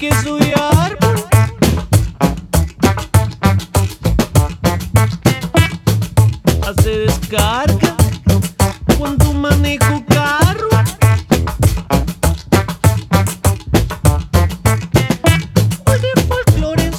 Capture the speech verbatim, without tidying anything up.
que soy árbol. Hace descarga cuando manejo carro.